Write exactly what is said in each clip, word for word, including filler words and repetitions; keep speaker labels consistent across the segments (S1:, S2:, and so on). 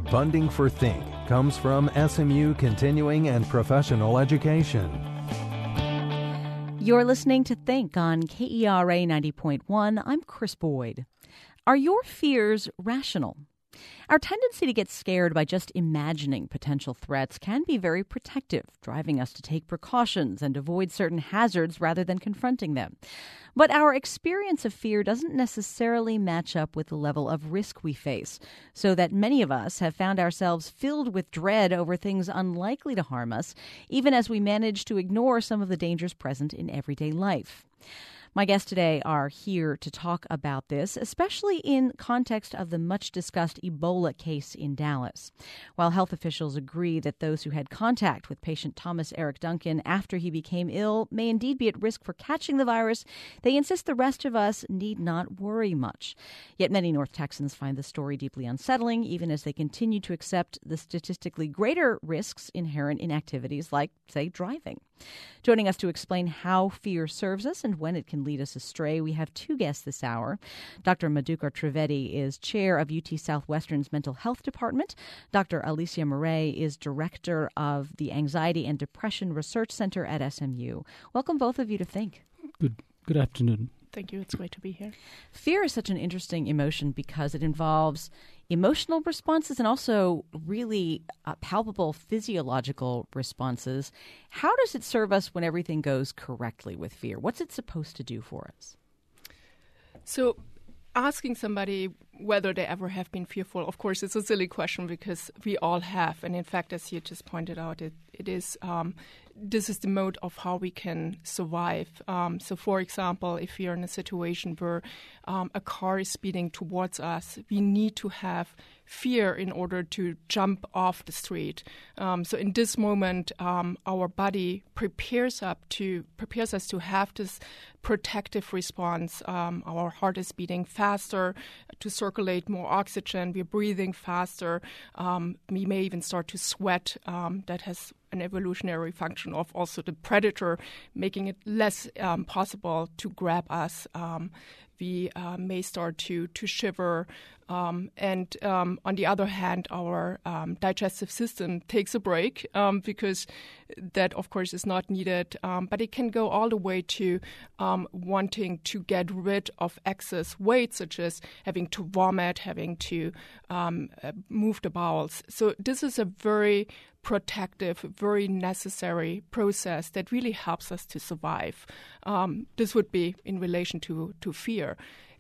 S1: Funding for Think comes from S M U Continuing and Professional Education.
S2: You're listening to Think on K E R A ninety point one. I'm Chris Boyd. Are your fears rational? Our tendency to get scared by just imagining potential threats can be very protective, driving us to take precautions and avoid certain hazards rather than confronting them. But our experience of fear doesn't necessarily match up with the level of risk we face, so that many of us have found ourselves filled with dread over things unlikely to harm us, even as we manage to ignore some of the dangers present in everyday life. My guests today are here to talk about this, especially in context of the much-discussed Ebola case in Dallas. While health officials agree that those who had contact with patient Thomas Eric Duncan after he became ill may indeed be at risk for catching the virus, they insist the rest of us need not worry much. Yet many North Texans find the story deeply unsettling, even as they continue to accept the statistically greater risks inherent in activities like, say, driving. Joining us to explain how fear serves us and when it can lead us astray, we have two guests this hour. Doctor Madhukar Trivedi is chair of U T Southwestern's Mental Health Department. Doctor Alicia Murray is director of the Anxiety and Depression Research Center at S M U. Welcome, both of you, to Think.
S3: Good, good afternoon.
S4: Thank you. It's great to be here.
S2: Fear is such an interesting emotion because it involves emotional responses and also really uh, palpable physiological responses. How does it serve us when everything goes correctly with fear? What's it supposed to do for us?
S4: So asking somebody whether they ever have been fearful, of course, it's a silly question because we all have. And in fact, as you just pointed out, it, it is um, this is the mode of how we can survive. Um, so, for example, if we are in a situation where um, a car is speeding towards us, we need to have fear in order to jump off the street. Um, so in this moment, um, our body prepares up to prepares us to have this protective response. Um, our heart is beating faster to circulate more oxygen. We're breathing faster. Um, we may even start to sweat. Um, that has an evolutionary function of also the predator, making it less um, possible to grab us. Um, we uh, may start to to shiver. Um, and um, on the other hand, our um, digestive system takes a break um, because that, of course, is not needed. Um, but it can go all the way to um, wanting to get rid of excess weight, such as having to vomit, having to um, uh, move the bowels. So this is a very protective, very necessary process that really helps us to survive. Um, this would be in relation to, to fear.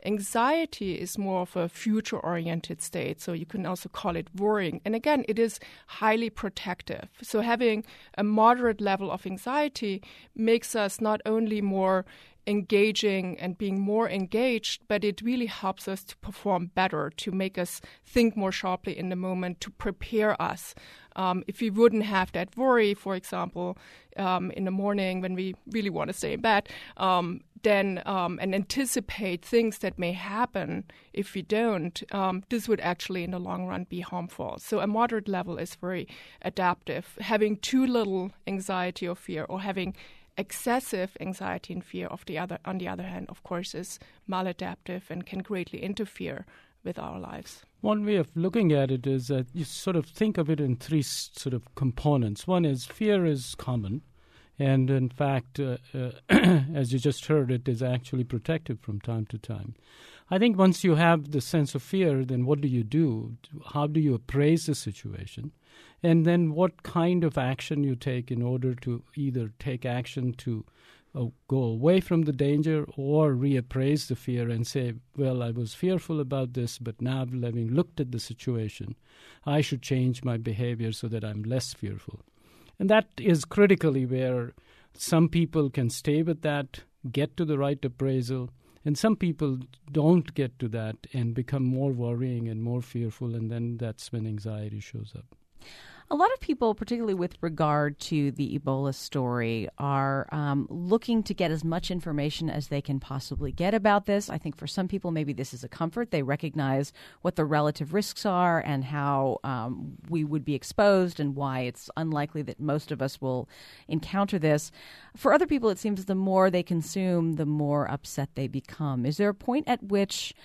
S4: Anxiety is more of a future-oriented state, so you can also call it worrying. And again, it is highly protective. So having a moderate level of anxiety makes us not only more engaging and being more engaged, but it really helps us to perform better, to make us think more sharply in the moment, to prepare us. Um, if we wouldn't have that worry, for example, um, in the morning when we really want to stay in bed, um, then um, and anticipate things that may happen if we don't, um, this would actually in the long run be harmful. So a moderate level is very adaptive. Having too little anxiety or fear, or having excessive anxiety and fear of the other, on the other hand, of course, is maladaptive and can greatly interfere with our lives.
S3: One way of looking at it is that you sort of think of it in three s- sort of components. One is fear is common. And in fact, uh, uh, as you just heard, it is actually protective from time to time. I think once you have the sense of fear, then what do you do? How do you appraise the situation? And then what kind of action you take in order to either take action to uh, go away from the danger or reappraise the fear and say, well, I was fearful about this, but now having looked at the situation, I should change my behavior so that I'm less fearful. And that is critically where some people can stay with that, get to the right appraisal, and some people don't get to that and become more worrying and more fearful, and then that's when anxiety shows up.
S2: A lot of people, particularly with regard to the Ebola story, are um, looking to get as much information as they can possibly get about this. I think for some people, maybe this is a comfort. They recognize what the relative risks are and how um, we would be exposed and why it's unlikely that most of us will encounter this. For other people, it seems the more they consume, the more upset they become. Is there a point at which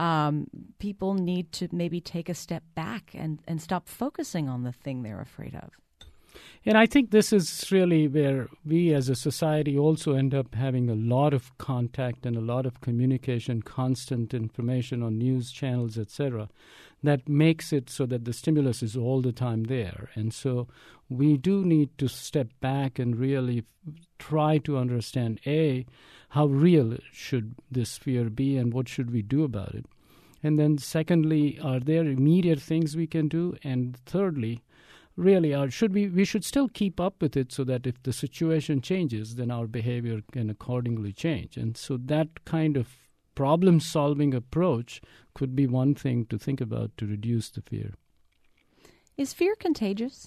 S2: um, people need to maybe take a step back and, and stop focusing on the thing they're afraid of.
S3: And I think this is really where we as a society also end up having a lot of contact and a lot of communication, constant information on news channels, et cetera, that makes it so that the stimulus is all the time there. And so we do need to step back and really try to understand, A, how real should this fear be and what should we do about it? And then secondly, are there immediate things we can do? And thirdly, really, are, should we, we should still keep up with it so that if the situation changes, then our behavior can accordingly change. And so that kind of problem-solving approach could be one thing to think about to reduce the fear.
S2: Is fear contagious?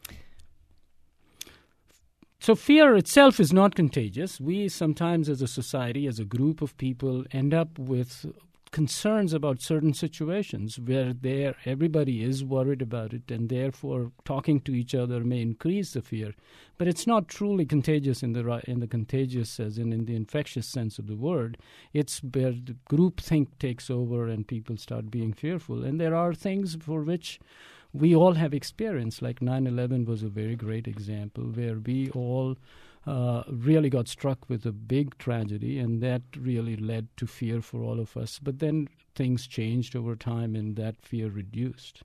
S3: So fear itself is not contagious. We sometimes as a society, as a group of people, end up with concerns about certain situations where there everybody is worried about it, and therefore talking to each other may increase the fear. But it's not truly contagious in the in the contagious as in, in the infectious sense of the word. It's where the groupthink takes over and people start being fearful. And there are things for which we all have experience, like nine eleven was a very great example where we all Uh, really got struck with a big tragedy, and that really led to fear for all of us. But then things changed over time, and that fear reduced.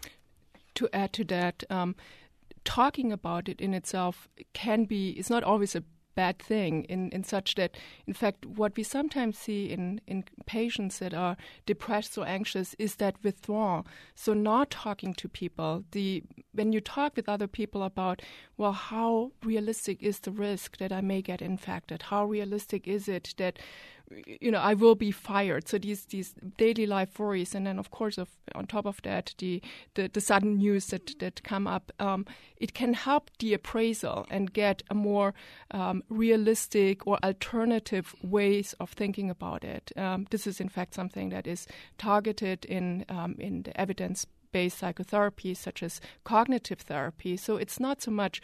S4: To add to that, um, talking about it in itself can be, it's not always a bad thing in, in such that, in fact, what we sometimes see in, in patients that are depressed or anxious is that withdrawal. So not talking to people. The when you talk with other people about, well, how realistic is the risk that I may get infected? How realistic is it that, you know, I will be fired? So these these daily life worries, and then of course, of, on top of that, the the, the sudden news that that come up. Um, it can help the appraisal and get a more um, realistic or alternative ways of thinking about it. Um, this is in fact something that is targeted in um, in the evidence-based psychotherapy, such as cognitive therapy. So it's not so much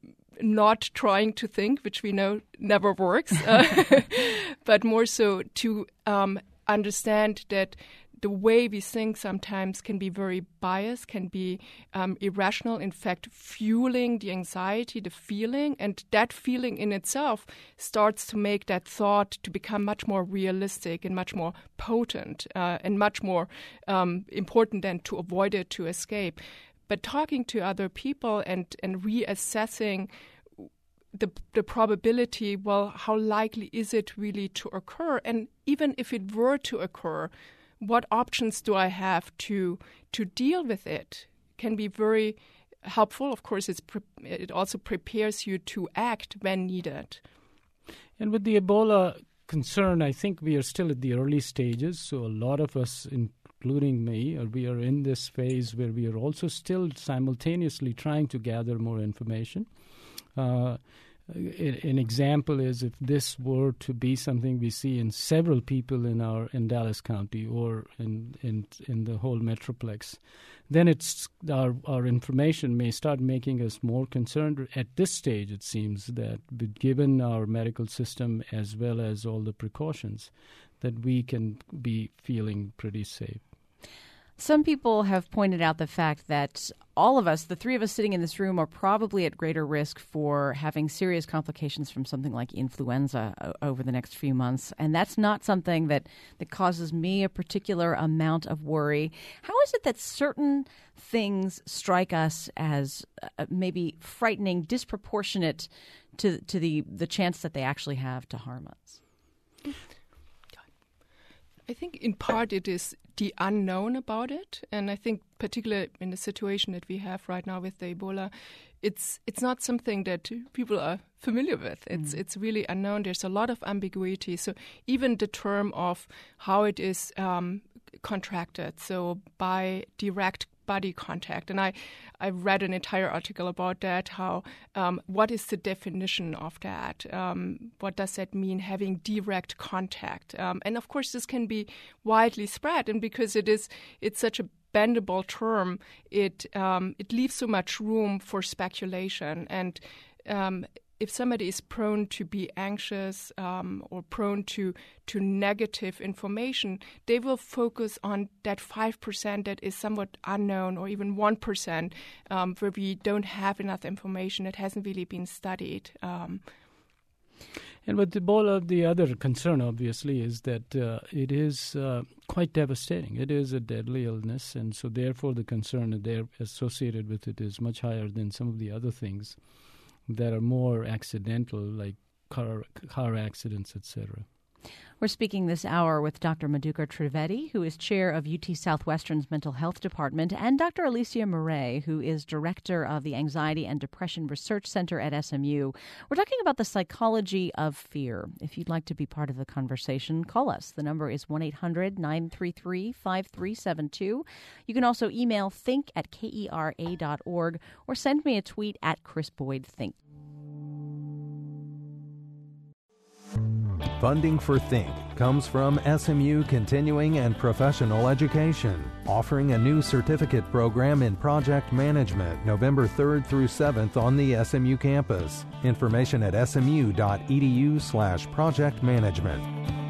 S4: not trying to think, which we know never works, uh, but more so to um, understand that the way we think sometimes can be very biased, can be um, irrational, in fact, fueling the anxiety, the feeling, and that feeling in itself starts to make that thought to become much more realistic and much more potent uh, and much more um, important than to avoid it, to escape. But talking to other people and, and reassessing the the probability, well, how likely is it really to occur? And even if it were to occur, what options do I have to to deal with it? Can be very helpful. Of course, it's pre- it also prepares you to act when needed.
S3: And with the Ebola concern, I think we are still at the early stages. So a lot of us, including me, or we are in this phase where we are also still simultaneously trying to gather more information. Uh, An example is if this were to be something we see in several people in our in Dallas County or in in, in the whole Metroplex, then it's our our information may start making us more concerned. At this stage, it seems that given our medical system as well as all the precautions, that we can be feeling pretty safe.
S2: Some people have pointed out the fact that all of us, the three of us sitting in this room, are probably at greater risk for having serious complications from something like influenza o- over the next few months. And that's not something that, that causes me a particular amount of worry. How is it that certain things strike us as uh, maybe frightening, disproportionate to, to the, the chance that they actually have to harm us?
S4: I think in part it is the unknown about it, and I think particularly in the situation that we have right now with the Ebola, it's it's not something that people are familiar with. It's mm. it's really unknown. There's a lot of ambiguity. So even the term of how it is um, contracted, so by direct body contact, and I I read an entire article about that. How um, what is the definition of that? Um, what does that mean? Having direct contact, um, and of course this can be widely spread, and because it is it's such a bendable term, it um, it leaves so much room for speculation, and um, if somebody is prone to be anxious um, or prone to to negative information, they will focus on that five percent that is somewhat unknown, or even one percent um, where we don't have enough information that hasn't really been studied. Um,
S3: And but the, ball of the other concern, obviously, is that uh, it is uh, quite devastating. It is a deadly illness, and so therefore the concern there associated with it is much higher than some of the other things that are more accidental, like car, car accidents, et cetera.
S2: We're speaking this hour with Doctor Madhukar Trivedi, who is chair of U T Southwestern's Mental Health Department, and Doctor Alicia Murray, who is director of the Anxiety and Depression Research Center at S M U. We're talking about the psychology of fear. If you'd like to be part of the conversation, call us. The number is one eight hundred nine three three five three seven two. You can also email think at kera dot org or send me a tweet at Chris Boyd Think.
S1: Funding for Think comes from S M U Continuing and Professional Education, offering a new certificate program in project management November third through seventh on the S M U campus. Information at smu.edu slash project management.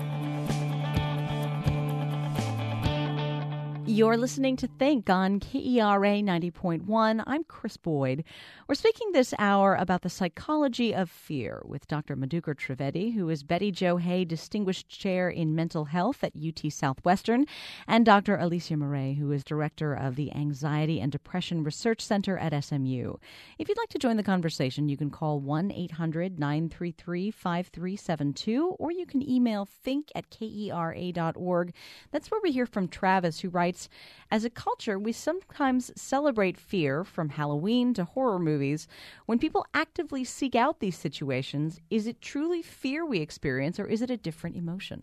S2: You're listening to Think on K E R A ninety point one. I'm Chris Boyd. We're speaking this hour about the psychology of fear with Doctor Madhukar Trivedi, who is Betty Jo Hay Distinguished Chair in Mental Health at U T Southwestern, and Doctor Alicia Murray, who is Director of the Anxiety and Depression Research Center at S M U. If you'd like to join the conversation, you can call one eight hundred nine three three five three seven two, or you can email think at kera dot org. That's where we hear from Travis, who writes, as a culture, we sometimes celebrate fear, from Halloween to horror movies. When people actively seek out these situations, is it truly fear we experience, or is it a different emotion?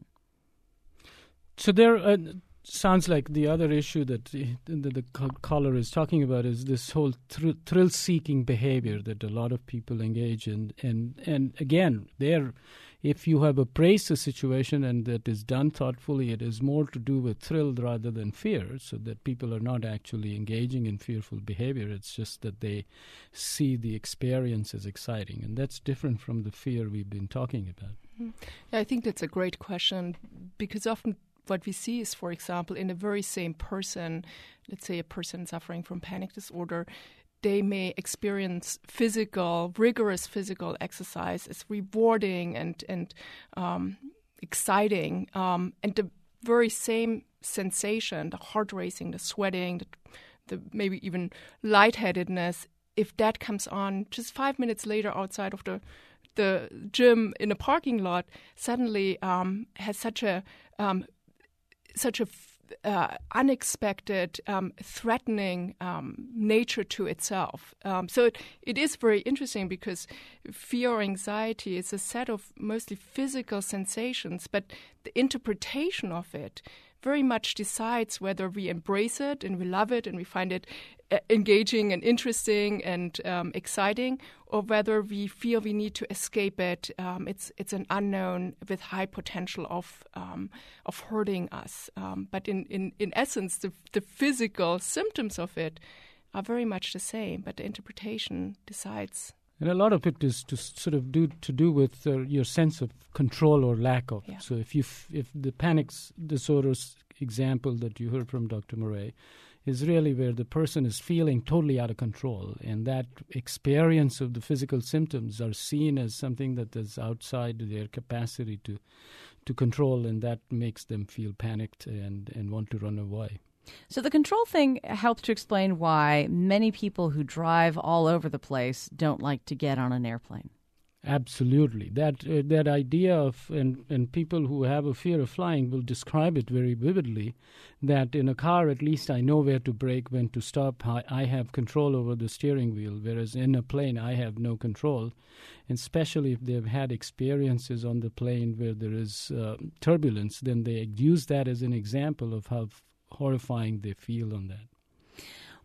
S3: So there uh, sounds like the other issue that the, the, the caller is talking about is this whole thr- thrill-seeking behavior that a lot of people engage in. And, and again, there, if you have appraised the situation and that is done thoughtfully, it is more to do with thrill rather than fear, so that people are not actually engaging in fearful behavior. It's just that they see the experience as exciting. And that's different from the fear we've been talking about.
S4: Mm-hmm. Yeah, I think that's a great question, because often what we see is, for example, in the very same person, let's say a person suffering from panic disorder, they may experience physical, rigorous physical exercise as rewarding and and um, exciting, um, and the very same sensation, the heart racing, the sweating, the, the maybe even lightheadedness, if that comes on just five minutes later outside of the the gym in a parking lot, suddenly um, has such a um, such a Uh, unexpected, um, threatening um, nature to itself. Um, so it, it is very interesting, because fear or anxiety is a set of mostly physical sensations, but the interpretation of it very much decides whether we embrace it and we love it and we find it uh, engaging and interesting and um, exciting, or whether we feel we need to escape it. Um, it's it's an unknown with high potential of um, of hurting us. Um, but in, in, in essence, the, the physical symptoms of it are very much the same, but the interpretation decides.
S3: And a lot of it is to sort of do to do with uh, your sense of control or lack of.
S4: Yeah.
S3: So if you f- if the panic disorders example that you heard from Doctor Murray is really where the person is feeling totally out of control, and that experience of the physical symptoms are seen as something that is outside their capacity to to control, and that makes them feel panicked and, and want to run away.
S2: So the control thing helps to explain why many people who drive all over the place don't like to get on an airplane.
S3: Absolutely. That uh, that idea of, and, and people who have a fear of flying will describe it very vividly, that in a car at least I know where to brake, when to stop. I, I have control over the steering wheel, whereas in a plane I have no control. And especially if they've had experiences on the plane where there is uh, turbulence, then they use that as an example of how f- horrifying they feel on that.
S2: How do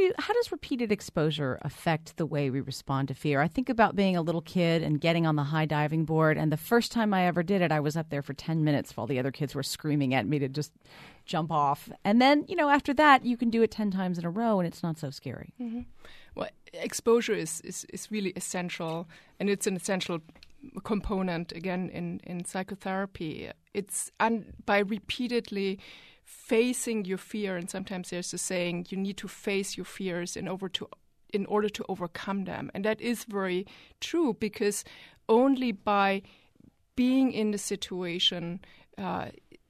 S2: you, how does repeated exposure affect the way we respond to fear? I think about being a little kid and getting on the high diving board, and the first time I ever did it, I was up there for ten minutes while the other kids were screaming at me to just jump off. And then, you know, after that, you can do it ten times in a row, and it's not so scary.
S4: Mm-hmm. Well, exposure is, is, is really essential, and it's an essential component, again, in, in psychotherapy. It's un- by repeatedly facing your fear, and sometimes there's a saying, you need to face your fears in order to in order to overcome them. And that is very true, because only by being in the situation, uh,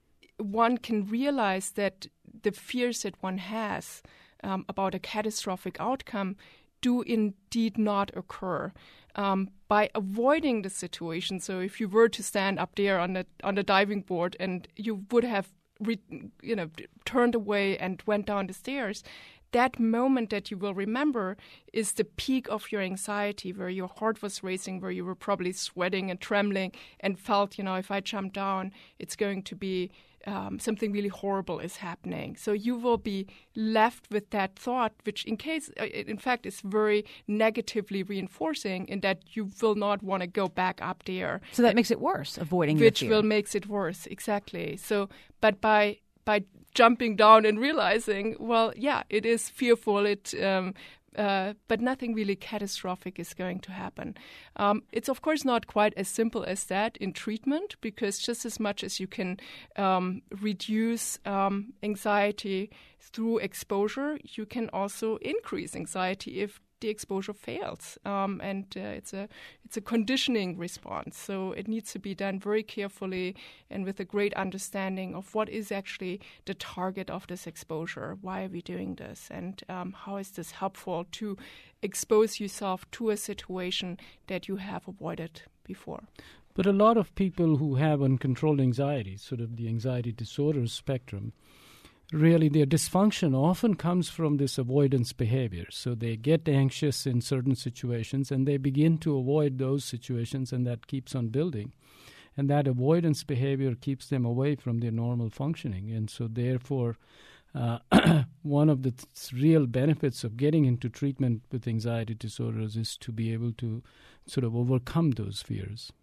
S4: one can realize that the fears that one has um, about a catastrophic outcome do indeed not occur. Um, by avoiding the situation, so if you were to stand up there on the on the diving board and you would have Re, you know, turned away and went down the stairs, that moment that you will remember is the peak of your anxiety, where your heart was racing, where you were probably sweating and trembling and felt, you know, if I jump down, it's going to be um, something really horrible is happening. So you will be left with that thought, which in case, in fact, is very negatively reinforcing, in that you will not want to go back up there.
S2: So that makes it worse, avoiding
S4: which
S2: the fear.
S4: will makes it worse, exactly. So, but by by jumping down and realizing, well, yeah, it is fearful. It. Um, Uh, but nothing really catastrophic is going to happen. Um, it's, of course, not quite as simple as that in treatment, because just as much as you can um, reduce um, anxiety through exposure, you can also increase anxiety if the exposure fails. Um, and uh, it's a it's a conditioning response. So it needs to be done very carefully and with a great understanding of what is actually the target of this exposure. Why are we doing this? And um, how is this helpful to expose yourself to a situation that you have avoided before?
S3: But a lot of people who have uncontrolled anxiety, sort of the anxiety disorder spectrum, really their dysfunction often comes from this avoidance behavior. So they get anxious in certain situations and they begin to avoid those situations, and that keeps on building. And that avoidance behavior keeps them away from their normal functioning. And so therefore, uh, one of the th- real benefits of getting into treatment with anxiety disorders is to be able to sort of overcome those fears.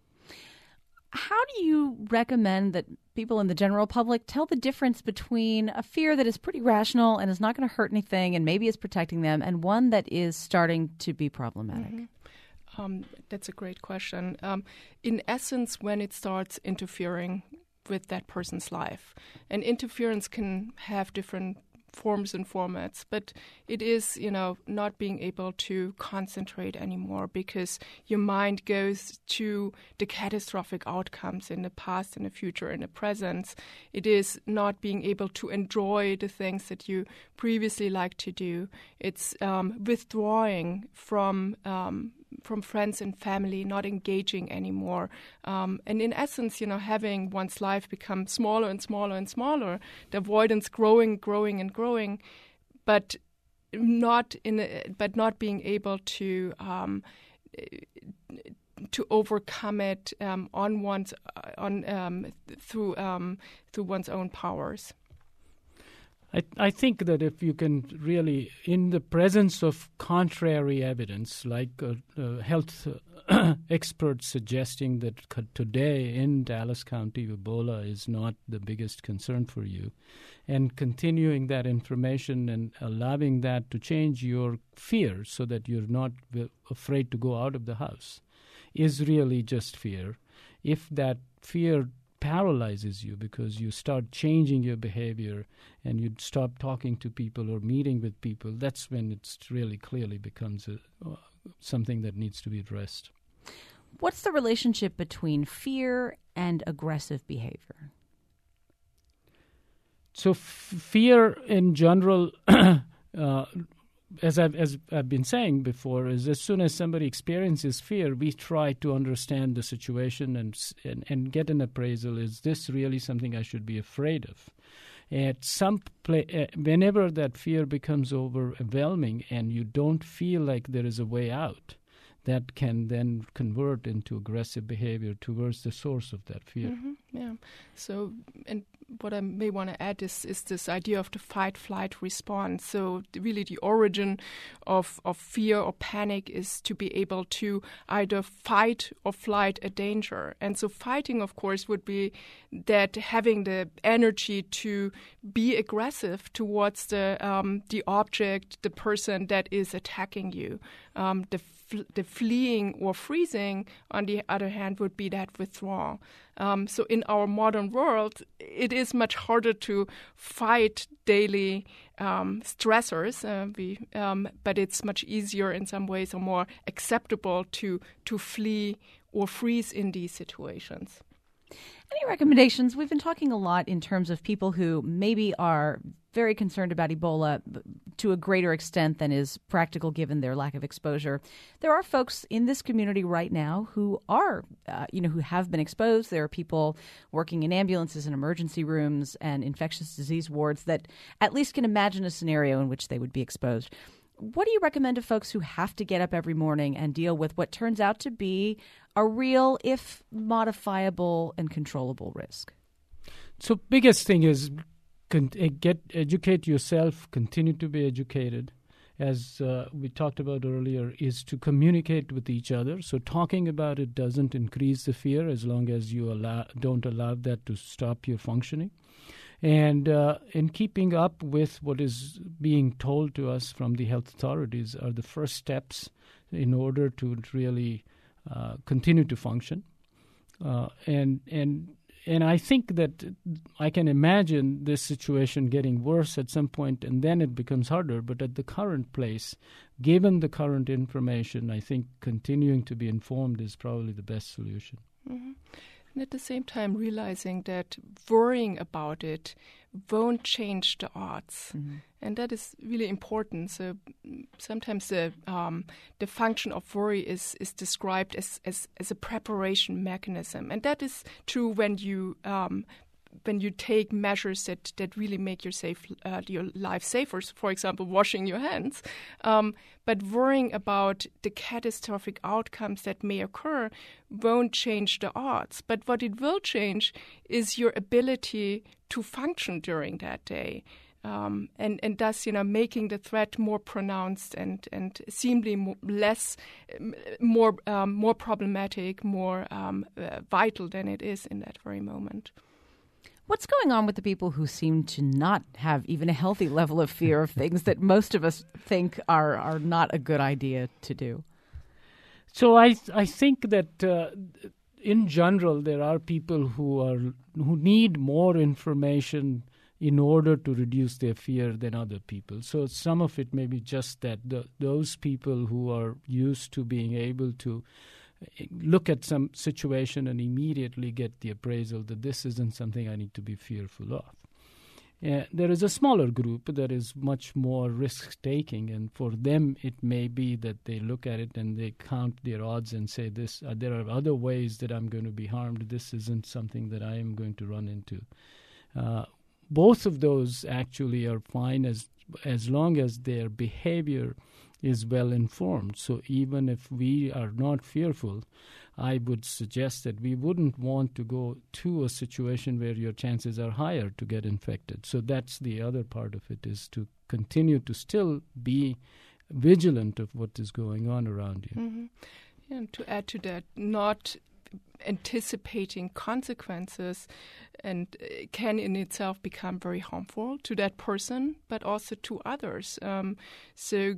S2: How do you recommend that people in the general public tell the difference between a fear that is pretty rational and is not going to hurt anything and maybe is protecting them, and one that is starting to be problematic?
S4: Mm-hmm. Um, that's a great question. Um, in essence, when it starts interfering with that person's life, and interference can have different forms and formats, but it is, you know, not being able to concentrate anymore because your mind goes to the catastrophic outcomes in the past, in the future, in the present. It is not being able to enjoy the things that you previously liked to do. It's um, withdrawing from um, from friends and family, not engaging anymore. Um, and in essence, you know, having one's life become smaller and smaller and smaller, the avoidance growing, growing and growing, but not in a, but not being able to um, to overcome it um, on one's on um, through um, through one's own powers.
S3: I, I think that if you can really, in the presence of contrary evidence, like uh, uh, health uh, experts suggesting that c- today in Dallas County, Ebola is not the biggest concern for you, and continuing that information and allowing that to change your fear so that you're not w- afraid to go out of the house, is really just fear. If that fear paralyzes you because you start changing your behavior and you stop talking to people or meeting with people, that's when it really clearly becomes a, uh, something that needs to be addressed.
S2: What's the relationship between fear and aggressive behavior?
S3: So f- fear in general, uh, as I've, as I've been saying before, is as soon as somebody experiences fear, we try to understand the situation and and, and get an appraisal. Is this really something I should be afraid of? At some play, uh, whenever that fear becomes overwhelming and you don't feel like there is a way out, that can then convert into aggressive behavior towards the source of that fear.
S4: Mm-hmm. Yeah. So, and what I may want to add is, is this idea of the fight-flight response. So really the origin of, of fear or panic is to be able to either fight or flight a danger. And so fighting, of course, would be that having the energy to be aggressive towards the um, the object, the person that is attacking you. Um, the The fleeing or freezing, on the other hand, would be that withdrawal. Um, so in our modern world, it is much harder to fight daily um, stressors, uh, we, um, but it's much easier in some ways or more acceptable to to flee or freeze in these situations.
S2: Any recommendations? We've been talking a lot in terms of people who maybe are very concerned about Ebola to a greater extent than is practical given their lack of exposure. There are folks in this community right now who are, uh, you know, who have been exposed. There are people working in ambulances and emergency rooms and infectious disease wards that at least can imagine a scenario in which they would be exposed. What do you recommend to folks who have to get up every morning and deal with what turns out to be a real, if modifiable and controllable risk?
S3: So biggest thing is con- get educate yourself, continue to be educated. As uh, we talked about earlier, is to communicate with each other. So talking about it doesn't increase the fear as long as you allow, don't allow that to stop your functioning. And uh, in keeping up with what is being told to us from the health authorities are the first steps in order to really uh, continue to function. Uh, and and and I think that I can imagine this situation getting worse at some point, and then it becomes harder. But at the current place, given the current information, I think continuing to be informed is probably the best solution.
S4: Mm-hmm. And at the same time, realizing that worrying about it won't change the odds. Mm-hmm. And that is really important. So sometimes the um, the function of worry is, is described as, as, as a preparation mechanism. And that is true when you um, when you take measures that, that really make your safe uh, your life safer, so for example, washing your hands. Um, but worrying about the catastrophic outcomes that may occur won't change the odds. But what it will change is your ability to function during that day. Um, and, and thus, you know, making the threat more pronounced and, and seemingly more, less, more um, more problematic, more um, uh, vital than it is in that very moment.
S2: What's going on with the people who seem to not have even a healthy level of fear of things that most of us think are, are not a good idea to do?
S3: So I I think that uh, in general there are people who are who need more information in order to reduce their fear than other people. So some of it may be just that the, those people who are used to being able to look at some situation and immediately get the appraisal that this isn't something I need to be fearful of. Uh, there is a smaller group that is much more risk-taking, and for them it may be that they look at it and they count their odds and say, "This uh, there are other ways that I'm going to be harmed. This isn't something that I am going to run into." Uh, both of those actually are fine as as long as their behavior is well informed. So even if we are not fearful, I would suggest that we wouldn't want to go to a situation where your chances are higher to get infected. So that's the other part of it, is to continue to still be vigilant of what is going on around you.
S4: Mm-hmm. Yeah, and to add to that, not anticipating consequences and can in itself become very harmful to that person, but also to others. Um, so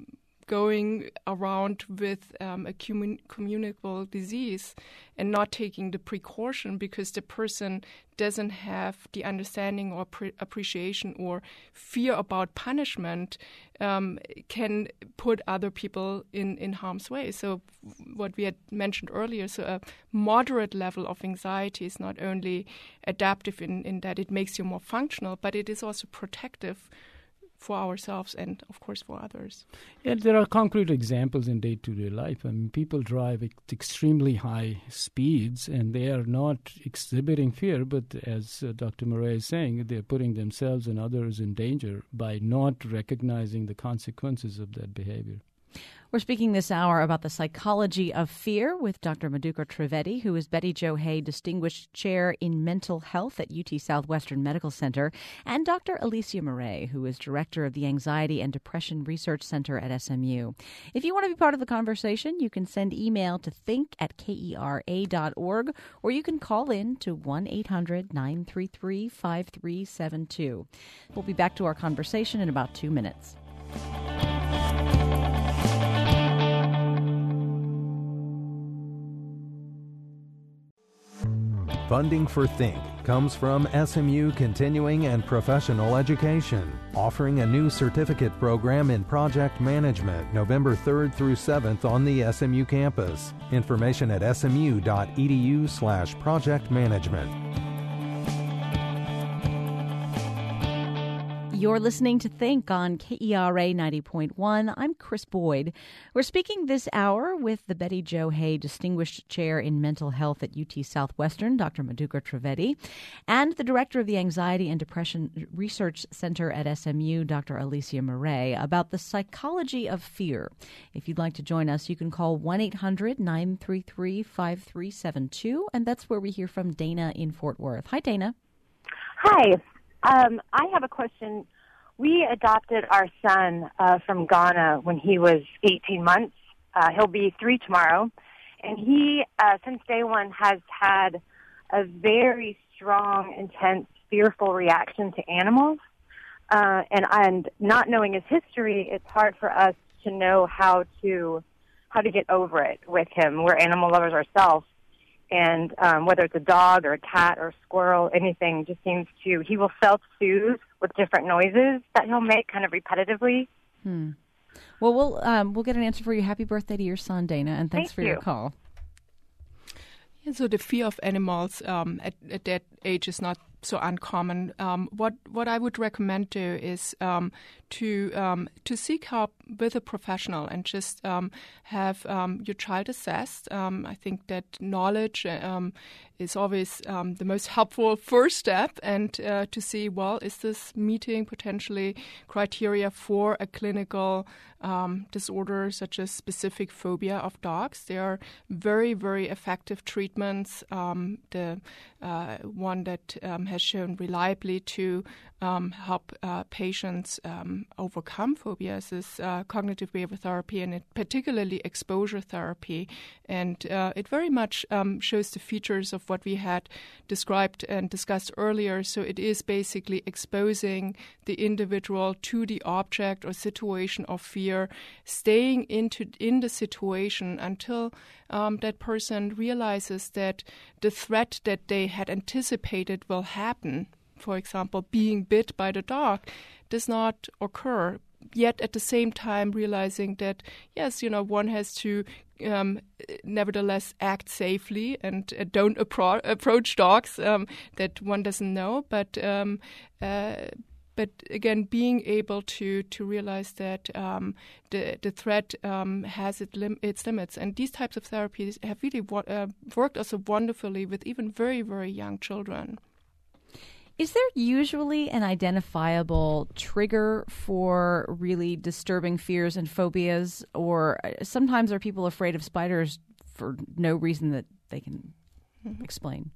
S4: going around with um, a commun- communicable disease and not taking the precaution because the person doesn't have the understanding or pre- appreciation or fear about punishment um, can put other people in, in harm's way. So what we had mentioned earlier, so a moderate level of anxiety is not only adaptive in, in that it makes you more functional, but it is also protective for ourselves and, of course, for others.
S3: Yeah, there are concrete examples in day-to-day life. I mean, people drive at extremely high speeds, and they are not exhibiting fear, but as uh, Doctor Murray is saying, they're putting themselves and others in danger by not recognizing the consequences of that behavior.
S2: We're speaking this hour about the psychology of fear with Doctor Madhukar Trivedi, who is Betty Jo Hay Distinguished Chair in Mental Health at U T Southwestern Medical Center, and Doctor Alicia Murray, who is Director of the Anxiety and Depression Research Center at S M U. If you want to be part of the conversation, you can send email to think at kera dot org, or you can call in to one eight hundred nine three three five three seven two. We'll be back to our conversation in about two minutes.
S1: Funding for Think comes from S M U Continuing and Professional Education, offering a new certificate program in project management November third through seventh on the S M U campus. Information at smu.edu slash project management.
S2: You're listening to Think on K E R A ninety point one. I'm Chris Boyd. We're speaking this hour with the Betty Jo Hay Distinguished Chair in Mental Health at U T Southwestern, Doctor Madhukar Trivedi, and the Director of the Anxiety and Depression Research Center at S M U, Doctor Alicia Murray, about the psychology of fear. If you'd like to join us, you can call one eight hundred nine three three five three seven two, and that's where we hear from Dana in Fort Worth. Hi, Dana.
S5: Hi. Um, I have a question. We adopted our son uh, from Ghana when he was eighteen months. Uh, he'll be three tomorrow. And he, uh, since day one, has had a very strong, intense, fearful reaction to animals. Uh, and, and not knowing his history, it's hard for us to know how to how to get over it with him. We're animal lovers ourselves. And um, whether it's a dog or a cat or a squirrel, anything just seems to, he will self-soothe with different noises that he'll make kind of repetitively.
S2: Hmm. Well, we'll um, we'll get an answer for you. Happy birthday to your son, Dana, and thanks
S5: Thank
S2: for
S5: you.
S2: your call.
S4: Yeah, so the fear of animals um, at, at that age is not so uncommon. Um, what what I would recommend to is um, to um, to seek help with a professional and just um, have um, your child assessed. Um, I think that knowledge um, is always um, the most helpful first step, and uh, to see, well, is this meeting potentially criteria for a clinical um, disorder such as specific phobia of dogs. There are very, very effective treatments. Um, the uh, one that um, has shown reliably to um, help uh, patients um, overcome phobias is uh, cognitive behavior therapy, and it, particularly exposure therapy. And uh, it very much um, shows the features of what we had described and discussed earlier. So it is basically exposing the individual to the object or situation of fear, staying into in the situation until um, that person realizes that the threat that they had anticipated will happen, for example, being bit by the dog, does not occur. Yet at the same time realizing that, yes, you know, one has to um, nevertheless act safely and uh, don't appro- approach dogs um, that one doesn't know. But um, uh, but again, being able to, to realize that um, the the threat um, has it lim- its limits. And these types of therapies have really wo- uh, worked also wonderfully with even very, very young children.
S2: Is there usually an identifiable trigger for really disturbing fears and phobias, or sometimes are people afraid of spiders for no reason that they can mm-hmm. explain?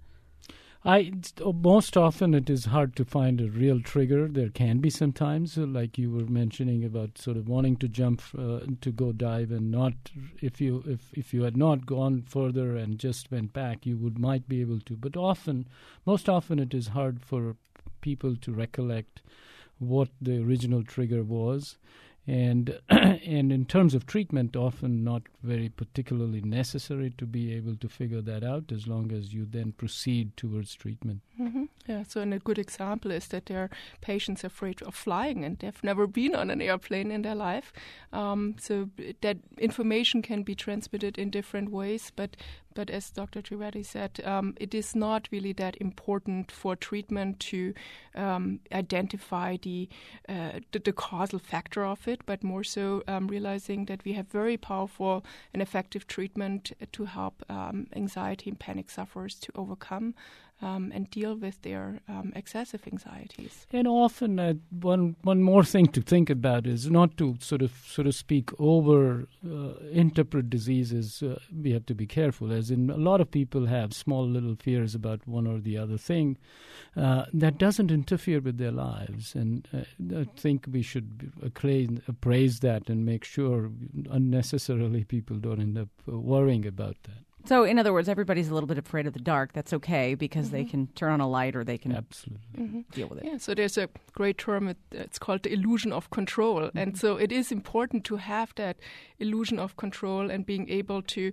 S3: I most often it is hard to find a real trigger. There can be sometimes, like you were mentioning about sort of wanting to jump uh, to go dive, and not if you if, if you had not gone further and just went back, you would might be able to. But often, most often, it is hard for people to recollect what the original trigger was. And and in terms of treatment, often not very particularly necessary to be able to figure that out, as long as you then proceed towards treatment.
S4: Mm-hmm. Yeah, so and a good example is that there are patients afraid of flying and they've never been on an airplane in their life. Um, so that information can be transmitted in different ways, but but as Doctor Trivedi said, um, it is not really that important for treatment to um, identify the, uh, the the causal factor of it, but more so um, realizing that we have very powerful and effective treatment to help um, anxiety and panic sufferers to overcome um, and deal with their um, excessive anxieties.
S3: And often, uh, one one more thing to think about is not to sort of so to speak over uh, interpret diseases. Uh, we have to be careful, as in a lot of people have small little fears about one or the other thing uh, that doesn't interfere with their lives. And uh, I think we should acclaim, praise that and make sure unnecessarily people don't end up uh, worrying about that.
S2: So, in other words, everybody's a little bit afraid of the dark. That's okay because
S4: Mm-hmm.
S2: they can turn on a light or they can
S3: Absolutely.
S4: Mm-hmm.
S2: deal with it.
S4: Yeah, so there's a great term, it, it's called the illusion of control. Mm-hmm. And so it is important to have that illusion of control and being able to,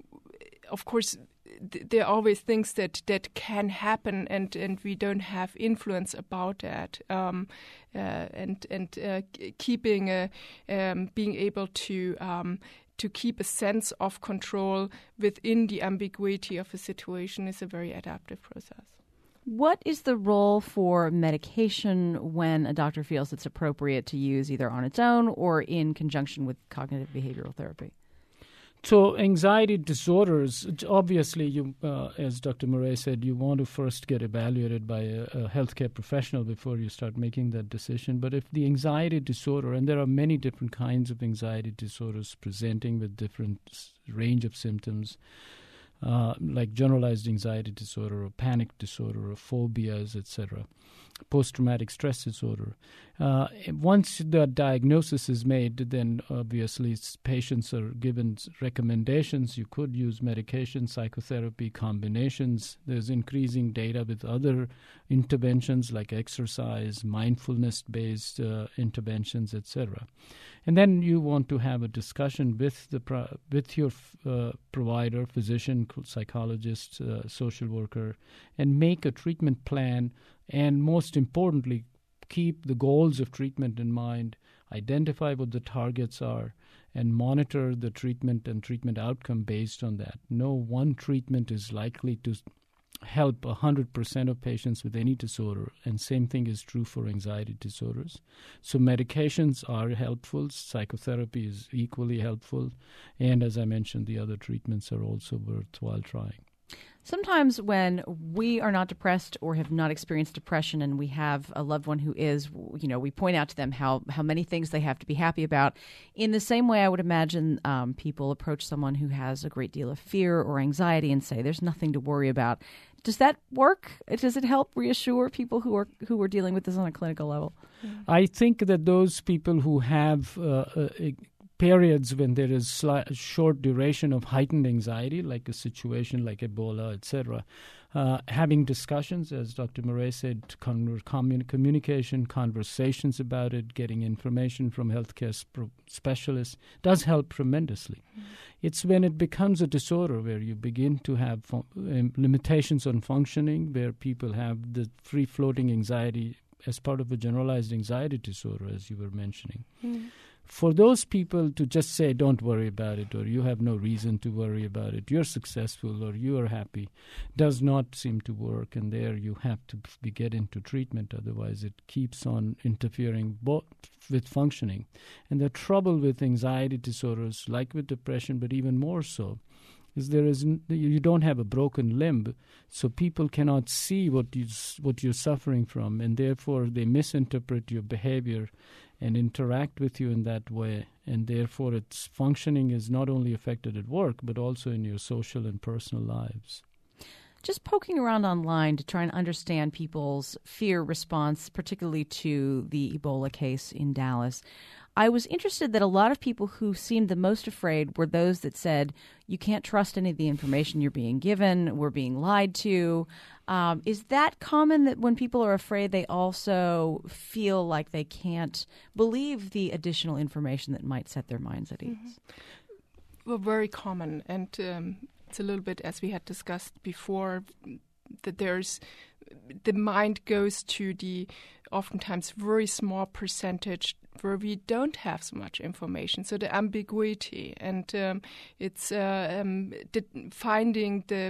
S4: of course, th- there are always things that, that can happen and, and we don't have influence about that. Um, uh, and and uh, keeping, a, um, being able to... Um, to keep a sense of control within the ambiguity of a situation is a very adaptive process.
S2: What is the role for medication when a doctor feels it's appropriate to use either on its own or in conjunction with cognitive behavioral therapy?
S3: So anxiety disorders, obviously, you, uh, as Doctor Murray said, you want to first get evaluated by a, a healthcare professional before you start making that decision. But if the anxiety disorder, and there are many different kinds of anxiety disorders presenting with different range of symptoms, uh, like generalized anxiety disorder or panic disorder or phobias, et cetera, post-traumatic stress disorder. Uh, once the diagnosis is made, then obviously patients are given recommendations. You could use medication, psychotherapy, combinations. There's increasing data with other interventions like exercise, mindfulness-based uh, interventions, et cetera. And then you want to have a discussion with the pro- with your uh, provider, physician, psychologist, uh, social worker, and make a treatment plan. And most importantly, keep the goals of treatment in mind, identify what the targets are, and monitor the treatment and treatment outcome based on that. No one treatment is likely to help one hundred percent of patients with any disorder, and same thing is true for anxiety disorders. So medications are helpful, psychotherapy is equally helpful, and as I mentioned, the other treatments are also worthwhile trying.
S2: Sometimes when we are not depressed or have not experienced depression and we have a loved one who is, you know, we point out to them how, how many things they have to be happy about. In the same way, I would imagine um, people approach someone who has a great deal of fear or anxiety and say, there's nothing to worry about. Does that work? Does it help reassure people who are who are dealing with this on a clinical level?
S3: I think that those people who have uh, a, periods when there is sli- short duration of heightened anxiety, like a situation like Ebola, et cetera, uh, having discussions, as Doctor Murray said, con- commun- communication, conversations about it, getting information from healthcare sp- specialists does help tremendously. Mm-hmm. It's when it becomes a disorder where you begin to have fun- um, limitations on functioning, where people have the free-floating anxiety as part of a generalized anxiety disorder, as you were mentioning. Mm-hmm. For those people to just say, don't worry about it, or you have no reason to worry about it, you're successful or you are happy, does not seem to work. And there you have to be, get into treatment. Otherwise, it keeps on interfering both with functioning. And the trouble with anxiety disorders, like with depression, but even more so, is there is you don't have a broken limb, so people cannot see what you what you're suffering from, and therefore they misinterpret your behavior and interact with you in that way, and therefore its functioning is not only affected at work, but also in your social and personal lives.
S2: Just poking around online to try and understand people's fear response, particularly to the Ebola case in Dallas, I was interested that a lot of people who seemed the most afraid were those that said, you can't trust any of the information you're being given, we're being lied to. Um, is that common that when people are afraid, they also feel like they can't believe the additional information that might set their minds at ease?
S4: Mm-hmm. Well, very common. And um, it's a little bit, as we had discussed before, that there's the mind goes to the oftentimes very small percentage where we don't have so much information, so the ambiguity, and um, it's uh, um, the finding the,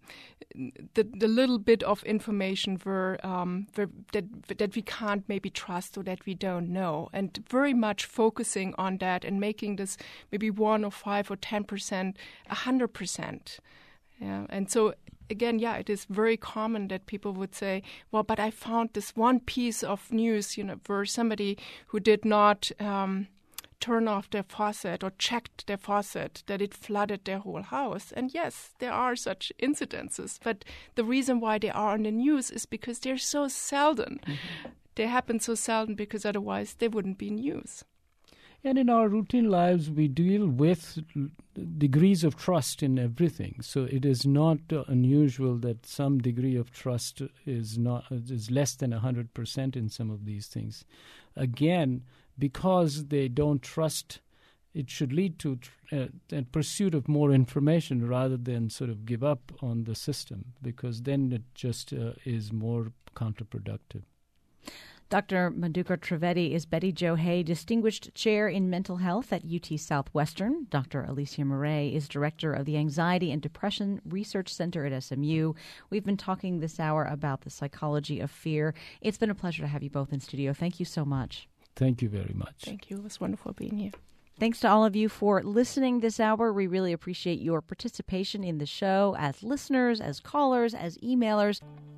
S4: the the little bit of information where, um, where that that we can't maybe trust or that we don't know, and very much focusing on that and making this maybe one or five or ten percent, a hundred percent, yeah, and so. again, yeah, it is very common that people would say, well, but I found this one piece of news, you know, where somebody who did not um, turn off their faucet or checked their faucet, that it flooded their whole house. And yes, there are such incidences. But the reason why they are on the news is because they're so seldom. Mm-hmm. They happen so seldom because otherwise they wouldn't be news.
S3: And in our routine lives, we deal with degrees of trust in everything. So it is not uh, unusual that some degree of trust is not is less than one hundred percent in some of these things. Again, because they don't trust, it should lead to uh, a pursuit of more information rather than sort of give up on the system, because then it just uh, is more counterproductive.
S2: Doctor Madhukar Trivedi is Betty Jo Hay Distinguished Chair in Mental Health at U T Southwestern. Doctor Alicia Murray is Director of the Anxiety and Depression Research Center at S M U. We've been talking this hour about the psychology of fear. It's been a pleasure to have you both in studio. Thank you so much.
S3: Thank you very much.
S4: Thank you. It was wonderful being here.
S2: Thanks to all of you for listening this hour. We really appreciate your participation in the show as listeners, as callers, as emailers.